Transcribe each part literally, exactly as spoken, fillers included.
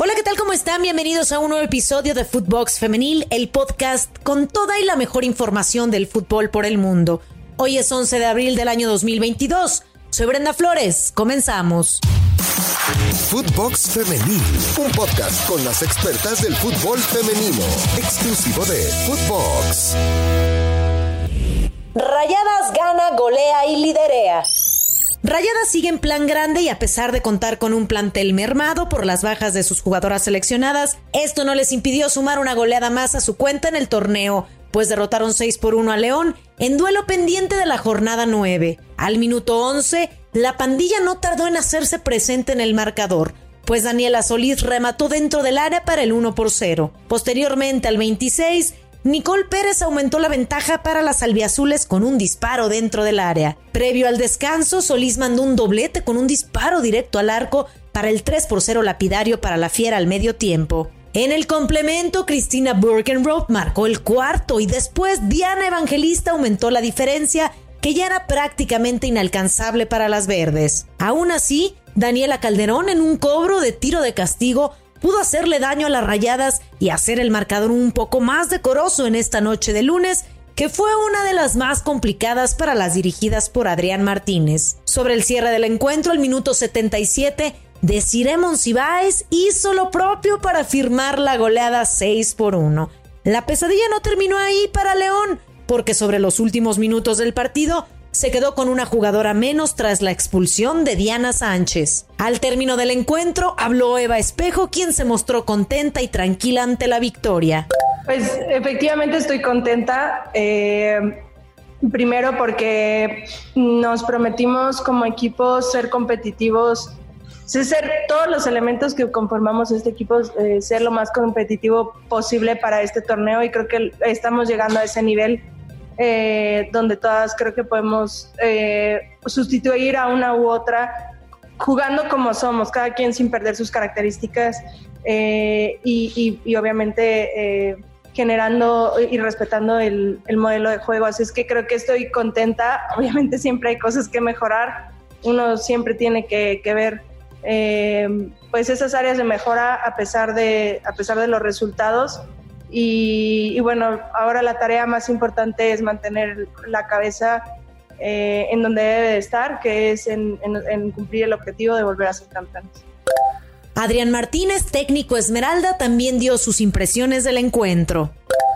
Hola, ¿qué tal? ¿Cómo están? Bienvenidos a un nuevo episodio de Footbox Femenil, el podcast con toda y la mejor información del fútbol por el mundo. Hoy es once de abril del año dos mil veintidós. Soy Brenda Flores. Comenzamos. Footbox Femenil, un podcast con las expertas del fútbol femenino, exclusivo de Footbox. Rayadas gana, golea y liderea. Rayadas sigue en plan grande y a pesar de contar con un plantel mermado por las bajas de sus jugadoras seleccionadas, esto no les impidió sumar una goleada más a su cuenta en el torneo, pues derrotaron seis por uno a León en duelo pendiente de la jornada nueve. Al minuto once, la pandilla no tardó en hacerse presente en el marcador, pues Daniela Solís remató dentro del área para el uno por cero. Posteriormente, al veintiséis, Nicole Pérez aumentó la ventaja para las albiazules con un disparo dentro del área. Previo al descanso, Solís mandó un doblete con un disparo directo al arco para el tres por cero lapidario para la Fiera al medio tiempo. En el complemento, Cristina Burkenroth marcó el cuarto y después Diana Evangelista aumentó la diferencia, que ya era prácticamente inalcanzable para las verdes. Aún así, Daniela Calderón, en un cobro de tiro de castigo, pudo hacerle daño a las Rayadas y hacer el marcador un poco más decoroso en esta noche de lunes, que fue una de las más complicadas para las dirigidas por Adrián Martínez. Sobre el cierre del encuentro, al minuto setenta y siete, Desiree Monsiváis hizo lo propio para firmar la goleada seis por uno. La pesadilla no terminó ahí para León, porque sobre los últimos minutos del partido se quedó con una jugadora menos tras la expulsión de Diana Sánchez. Al término del encuentro, habló Eva Espejo, quien se mostró contenta y tranquila ante la victoria. Pues efectivamente estoy contenta, eh, primero porque nos prometimos como equipo ser competitivos, ser todos los elementos que conformamos este equipo, eh, ser lo más competitivo posible para este torneo, y creo que estamos llegando a ese nivel. Eh, donde todas creo que podemos eh, sustituir a una u otra jugando como somos, cada quien sin perder sus características eh, y, y, y obviamente eh, generando y respetando el, el modelo de juego. Así es que creo que estoy contenta. Obviamente siempre hay cosas que mejorar, uno siempre tiene que, que ver eh, pues esas áreas de mejora a pesar de, a pesar de los resultados. Y, y bueno, ahora la tarea más importante es mantener la cabeza eh, en donde debe de estar, que es en, en, en cumplir el objetivo de volver a ser campeones. Adrián Martínez, técnico Esmeralda, también dio sus impresiones del encuentro.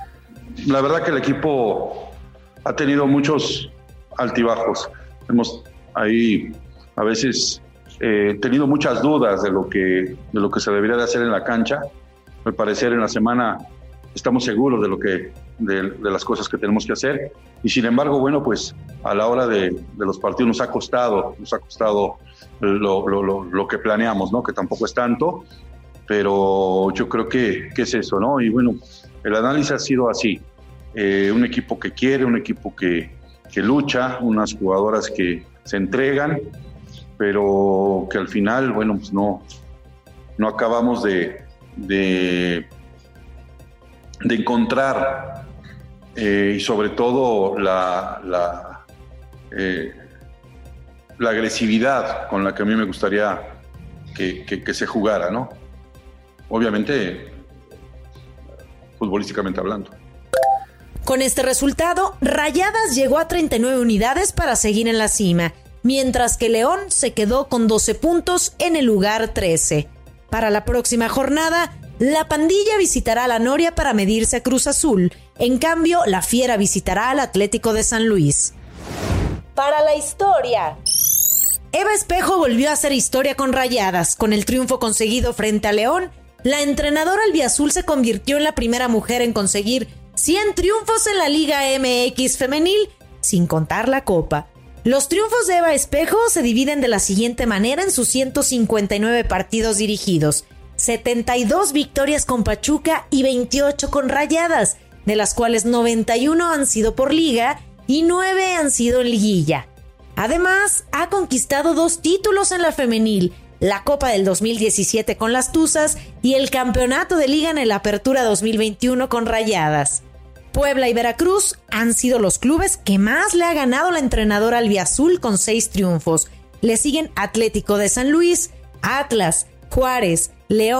La verdad que el equipo ha tenido muchos altibajos. Hemos ahí a veces eh, tenido muchas dudas de lo que, de lo que se debería de hacer en la cancha. Al parecer en la semana estamos seguros de lo que de, de las cosas que tenemos que hacer, y sin embargo, bueno, pues a la hora de, de los partidos nos ha costado, nos ha costado lo, lo, lo, lo que planeamos, ¿no? Que tampoco es tanto, pero yo creo que, que es eso, ¿no? Y bueno, el análisis ha sido así, eh, un equipo que quiere, un equipo que, que lucha, unas jugadoras que se entregan, pero que al final, bueno, pues no, no acabamos de, de de encontrar eh, y sobre todo la, la, eh, la agresividad con la que a mí me gustaría que, que, que se jugara, ¿no? Obviamente, futbolísticamente hablando. Con este resultado, Rayadas llegó a treinta y nueve unidades para seguir en la cima, mientras que León se quedó con doce puntos en el lugar trece. Para la próxima jornada, la pandilla visitará a la Noria para medirse a Cruz Azul. En cambio, la Fiera visitará al Atlético de San Luis. Para la historia. Eva Espejo volvió a hacer historia con Rayadas. Con el triunfo conseguido frente a León, la entrenadora albiazul se convirtió en la primera mujer en conseguir cien triunfos en la Liga M X femenil, sin contar la Copa. Los triunfos de Eva Espejo se dividen de la siguiente manera en sus ciento cincuenta y nueve partidos dirigidos. setenta y dos victorias con Pachuca y veintiocho con Rayadas, de las cuales noventa y uno han sido por liga y nueve han sido en liguilla. Además, ha conquistado dos títulos en la femenil, la Copa del dos mil diecisiete con las Tuzas y el Campeonato de Liga en el Apertura dos mil veintiuno con Rayadas. Puebla y Veracruz han sido los clubes que más le ha ganado la entrenadora albiazul con seis triunfos. Le siguen Atlético de San Luis, Atlas, Juárez, León,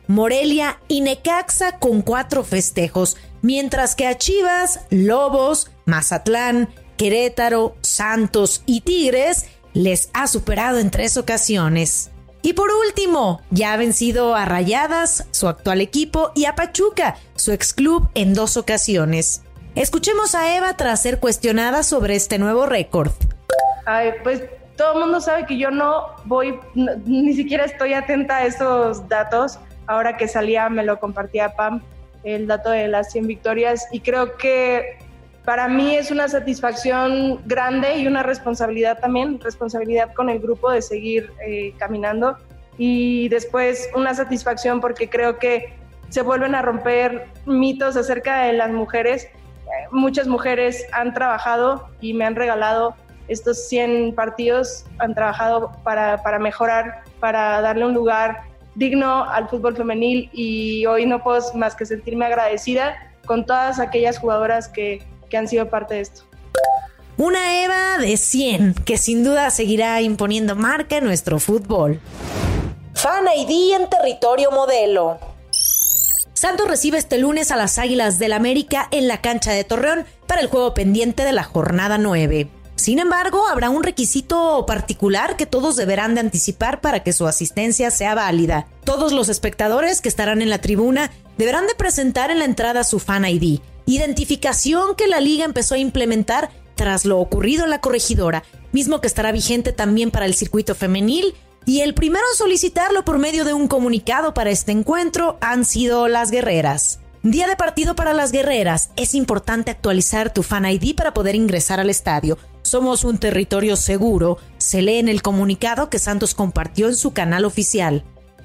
Morelia y Necaxa con cuatro festejos, mientras que a Chivas, Lobos, Mazatlán, Querétaro, Santos y Tigres les ha superado en tres ocasiones. Y por último, ya ha vencido a Rayadas, su actual equipo, y a Pachuca, su exclub, en dos ocasiones. Escuchemos a Eva tras ser cuestionada sobre este nuevo récord. Ay, pues todo el mundo sabe que yo no voy, no, ni siquiera estoy atenta a esos datos. Ahora que salía me lo compartía Pam, el dato de las cien victorias, y creo que para mí es una satisfacción grande y una responsabilidad también, responsabilidad con el grupo de seguir eh, caminando, y después una satisfacción porque creo que se vuelven a romper mitos acerca de las mujeres. Eh, muchas mujeres han trabajado y me han regalado estos cien partidos, han trabajado para, para mejorar, para darle un lugar digno al fútbol femenil, y hoy no puedo más que sentirme agradecida con todas aquellas jugadoras que que han sido parte de esto. Una Eva de cien que sin duda seguirá imponiendo marca en nuestro fútbol. Fan I D en territorio modelo. Santos recibe este lunes a las Águilas del América en la cancha de Torreón para el juego pendiente de la jornada nueve. Sin embargo, habrá un requisito particular que todos deberán de anticipar para que su asistencia sea válida. Todos los espectadores que estarán en la tribuna deberán de presentar en la entrada su Fan I D, identificación que la liga empezó a implementar tras lo ocurrido en la Corregidora, mismo que estará vigente también para el circuito femenil, y el primero en solicitarlo por medio de un comunicado para este encuentro han sido las guerreras. Día de partido para las guerreras, es importante actualizar tu Fan I D para poder ingresar al estadio. Somos un territorio seguro, se lee en el comunicado que Santos compartió en su canal oficial.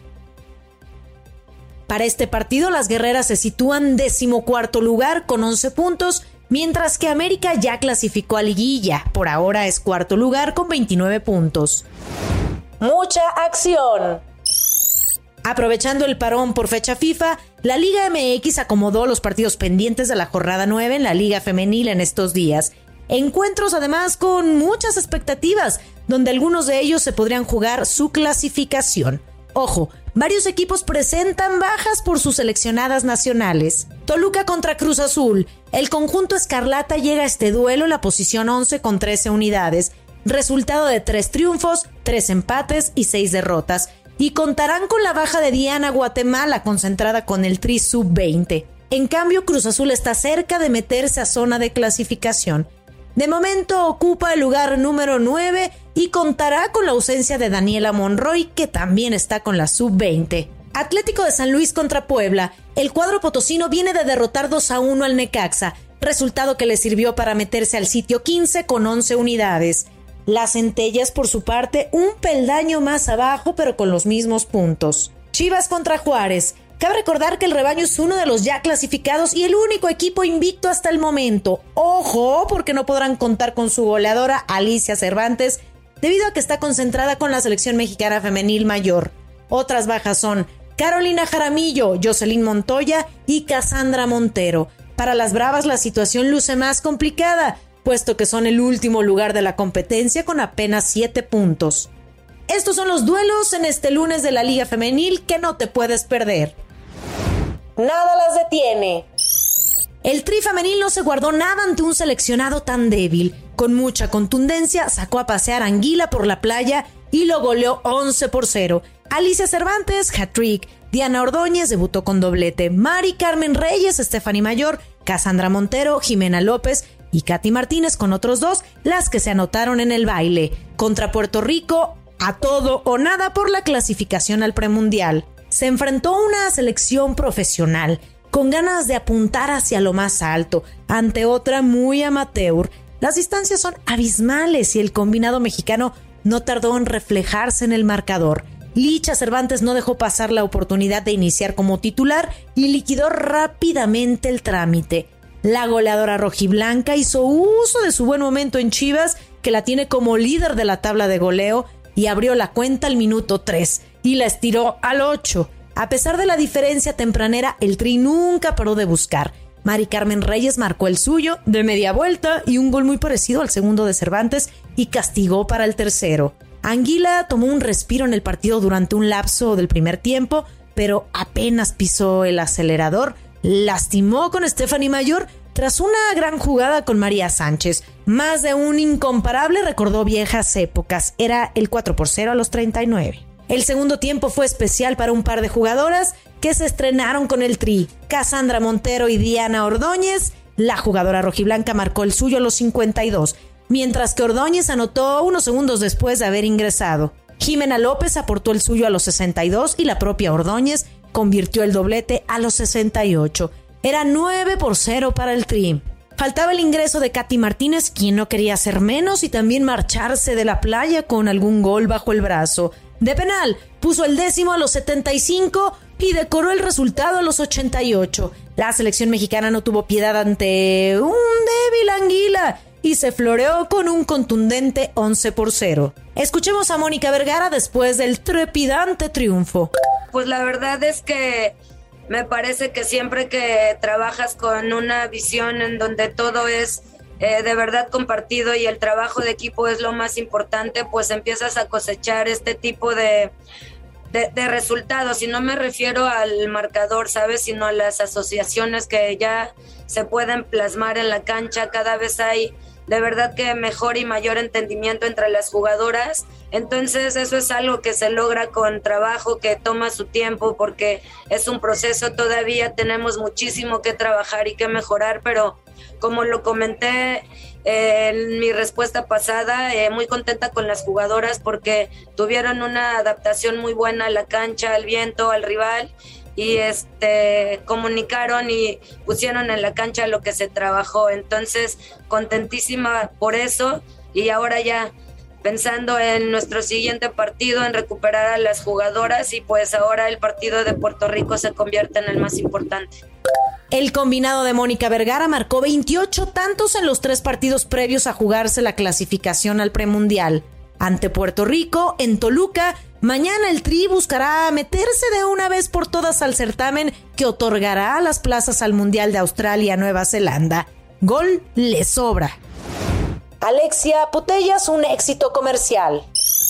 Para este partido, las guerreras se sitúan decimocuarto lugar con once puntos, mientras que América ya clasificó a liguilla. Por ahora es cuarto lugar con veintinueve puntos. Mucha acción. Aprovechando el parón por fecha FIFA, la Liga M X acomodó los partidos pendientes de la jornada nueve en la Liga Femenil en estos días. Encuentros además con muchas expectativas, donde algunos de ellos se podrían jugar su clasificación. Ojo, varios equipos presentan bajas por sus seleccionadas nacionales. Toluca contra Cruz Azul. El conjunto escarlata llega a este duelo en la posición once con trece unidades. Resultado de tres triunfos, tres empates y seis derrotas. Y contarán con la baja de Diana Guatemala, concentrada con el Tri sub veinte. En cambio, Cruz Azul está cerca de meterse a zona de clasificación. De momento ocupa el lugar número nueve y contará con la ausencia de Daniela Monroy, que también está con la sub veinte. Atlético de San Luis contra Puebla. El cuadro potosino viene de derrotar dos a uno al Necaxa, resultado que le sirvió para meterse al sitio quince con once unidades. Las Centellas, por su parte, un peldaño más abajo, pero con los mismos puntos. Chivas contra Juárez. Cabe recordar que el rebaño es uno de los ya clasificados y el único equipo invicto hasta el momento. Ojo, porque no podrán contar con su goleadora Alicia Cervantes, debido a que está concentrada con la selección mexicana femenil mayor. Otras bajas son Carolina Jaramillo, Jocelyn Montoya y Cassandra Montero. Para las Bravas la situación luce más complicada, puesto que son el último lugar de la competencia con apenas siete puntos. Estos son los duelos en este lunes de la Liga Femenil que no te puedes perder. Nada las detiene. El Tri femenil no se guardó nada ante un seleccionado tan débil. Con mucha contundencia sacó a pasear a Anguila por la playa y lo goleó once por cero. Alicia Cervantes, hat-trick. Diana Ordóñez debutó con doblete. Mari Carmen Reyes, Stephanie Mayor, Cassandra Montero, Jimena López y Katy Martínez con otros dos, las que se anotaron en el baile. Contra Puerto Rico, a todo o nada por la clasificación al premundial. Se enfrentó a una selección profesional, con ganas de apuntar hacia lo más alto, ante otra muy amateur. Las distancias son abismales y el combinado mexicano no tardó en reflejarse en el marcador. Licha Cervantes no dejó pasar la oportunidad de iniciar como titular y liquidó rápidamente el trámite. La goleadora rojiblanca hizo uso de su buen momento en Chivas, que la tiene como líder de la tabla de goleo, y abrió la cuenta al minuto tres y la estiró al ocho. A pesar de la diferencia tempranera, el Tri nunca paró de buscar. Mari Carmen Reyes marcó el suyo de media vuelta y un gol muy parecido al segundo de Cervantes y castigó para el tercero. Anguila tomó un respiro en el partido durante un lapso del primer tiempo, pero apenas pisó el acelerador, lastimó con Stephanie Mayor tras una gran jugada con María Sánchez. Más de un incomparable recordó viejas épocas. Era el cuatro por cero a los treinta y nueve. El segundo tiempo fue especial para un par de jugadoras que se estrenaron con el Tri. Cassandra Montero y Diana Ordóñez. La jugadora rojiblanca marcó el suyo a los cincuenta y dos, mientras que Ordóñez anotó unos segundos después de haber ingresado. Jimena López aportó el suyo a los sesenta y dos y la propia Ordóñez convirtió el doblete a los sesenta y ocho. Era nueve por cero para el Tri. Faltaba el ingreso de Katy Martínez, quien no quería hacer menos y también marcharse de la playa con algún gol bajo el brazo. De penal, puso el décimo a los setenta y cinco y decoró el resultado a los ochenta y ocho. La selección mexicana no tuvo piedad ante un débil Anguila y se floreó con un contundente once por cero. Escuchemos a Mónica Vergara después del trepidante triunfo. Pues la verdad es que me parece que siempre que trabajas con una visión en donde todo es eh, de verdad compartido y el trabajo de equipo es lo más importante, pues empiezas a cosechar este tipo de, de, de resultados. Y no me refiero al marcador, ¿sabes? Sino a las asociaciones que ya se pueden plasmar en la cancha. Cada vez hay de verdad que mejor y mayor entendimiento entre las jugadoras. Entonces eso es algo que se logra con trabajo, que toma su tiempo, porque es un proceso, todavía tenemos muchísimo que trabajar y que mejorar, pero como lo comenté eh, en mi respuesta pasada, eh, muy contenta con las jugadoras porque tuvieron una adaptación muy buena a la cancha, al viento, al rival, y este comunicaron y pusieron en la cancha lo que se trabajó. Entonces, contentísima por eso, y ahora ya pensando en nuestro siguiente partido, en recuperar a las jugadoras, y pues ahora el partido de Puerto Rico se convierte en el más importante. El combinado de Mónica Vergara marcó veintiocho tantos en los tres partidos previos a jugarse la clasificación al premundial. Ante Puerto Rico, en Toluca, mañana el Tri buscará meterse de una vez por todas al certamen que otorgará las plazas al Mundial de Australia-Nueva Zelanda. Gol le sobra. Alexia Putellas, un éxito comercial.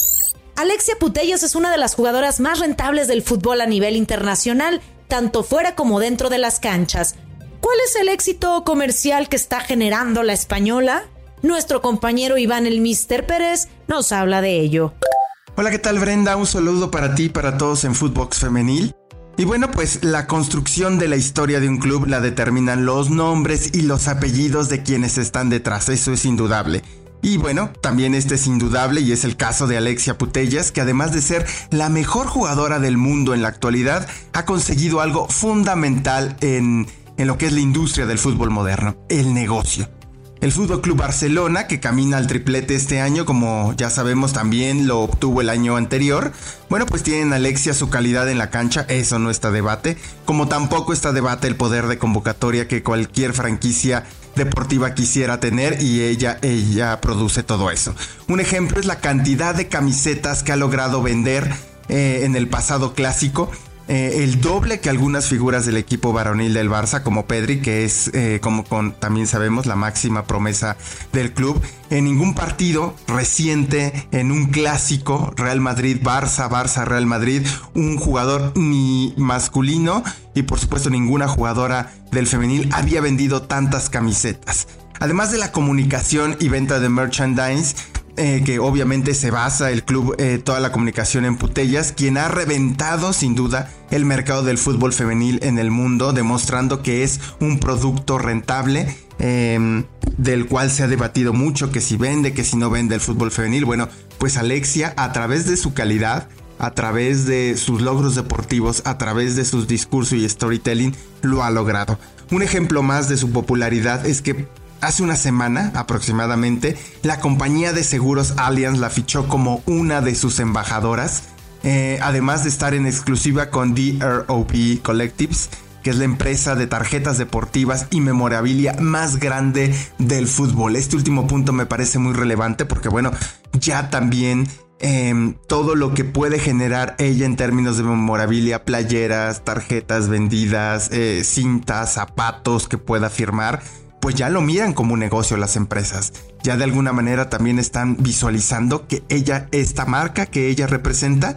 Alexia Putellas es una de las jugadoras más rentables del fútbol a nivel internacional, tanto fuera como dentro de las canchas. ¿Cuál es el éxito comercial que está generando la española? Nuestro compañero Iván el Mister Pérez nos habla de ello. Hola, ¿qué tal, Brenda? Un saludo para ti y para todos en Footbox Femenil. Y bueno, pues la construcción de la historia de un club la determinan los nombres y los apellidos de quienes están detrás, eso es indudable. Y bueno, también este es indudable y es el caso de Alexia Putellas, que además de ser la mejor jugadora del mundo en la actualidad, ha conseguido algo fundamental en, en lo que es la industria del fútbol moderno, el negocio. El Fútbol Club Barcelona, que camina al triplete este año, como ya sabemos también lo obtuvo el año anterior, bueno, pues tienen a Alexia su calidad en la cancha, eso no está debate, como tampoco está debate el poder de convocatoria que cualquier franquicia deportiva quisiera tener, y ella, ella produce todo eso. Un ejemplo es la cantidad de camisetas que ha logrado vender eh, en el pasado clásico. Eh, el doble que algunas figuras del equipo varonil del Barça, como Pedri, que es, eh, como con, también sabemos, la máxima promesa del club. En ningún partido reciente, en un clásico, Real Madrid-Barça, Barça-Real Madrid, un jugador ni masculino y por supuesto ninguna jugadora del femenil había vendido tantas camisetas. Además de la comunicación y venta de merchandise, Eh, que obviamente se basa el club, eh, toda la comunicación en Putellas, quien ha reventado sin duda el mercado del fútbol femenil en el mundo, demostrando que es un producto rentable, eh, del cual se ha debatido mucho, que si vende, que si no vende el fútbol femenil. Bueno, pues Alexia, a través de su calidad, a través de sus logros deportivos, a través de sus discursos y storytelling, lo ha logrado. Un ejemplo más de su popularidad es que hace una semana aproximadamente, la compañía de seguros Allianz la fichó como una de sus embajadoras, eh, además de estar en exclusiva con D R O P Collectives, que es la empresa de tarjetas deportivas y memorabilia más grande del fútbol. Este último punto me parece muy relevante porque, bueno, ya también eh, todo lo que puede generar ella en términos de memorabilia, playeras, tarjetas vendidas, eh, cintas, zapatos que pueda firmar, pues ya lo miran como un negocio las empresas. Ya de alguna manera también están visualizando que ella, esta marca que ella representa,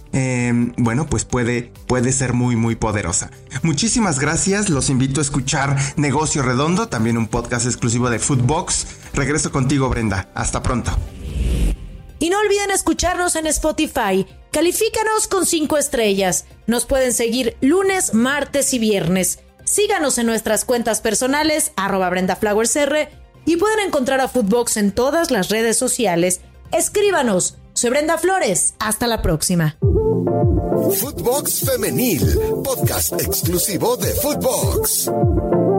eh, bueno, pues puede, puede ser muy, muy poderosa. Muchísimas gracias. Los invito a escuchar Negocio Redondo, también un podcast exclusivo de Footbox. Regreso contigo, Brenda. Hasta pronto. Y no olviden escucharnos en Spotify. Califícanos con cinco estrellas. Nos pueden seguir lunes, martes y viernes. Síganos en nuestras cuentas personales, arroba Brenda Flowers R, y pueden encontrar a Footbox en todas las redes sociales. Escríbanos. Soy Brenda Flores. Hasta la próxima. Footbox Femenil, podcast exclusivo de Footbox.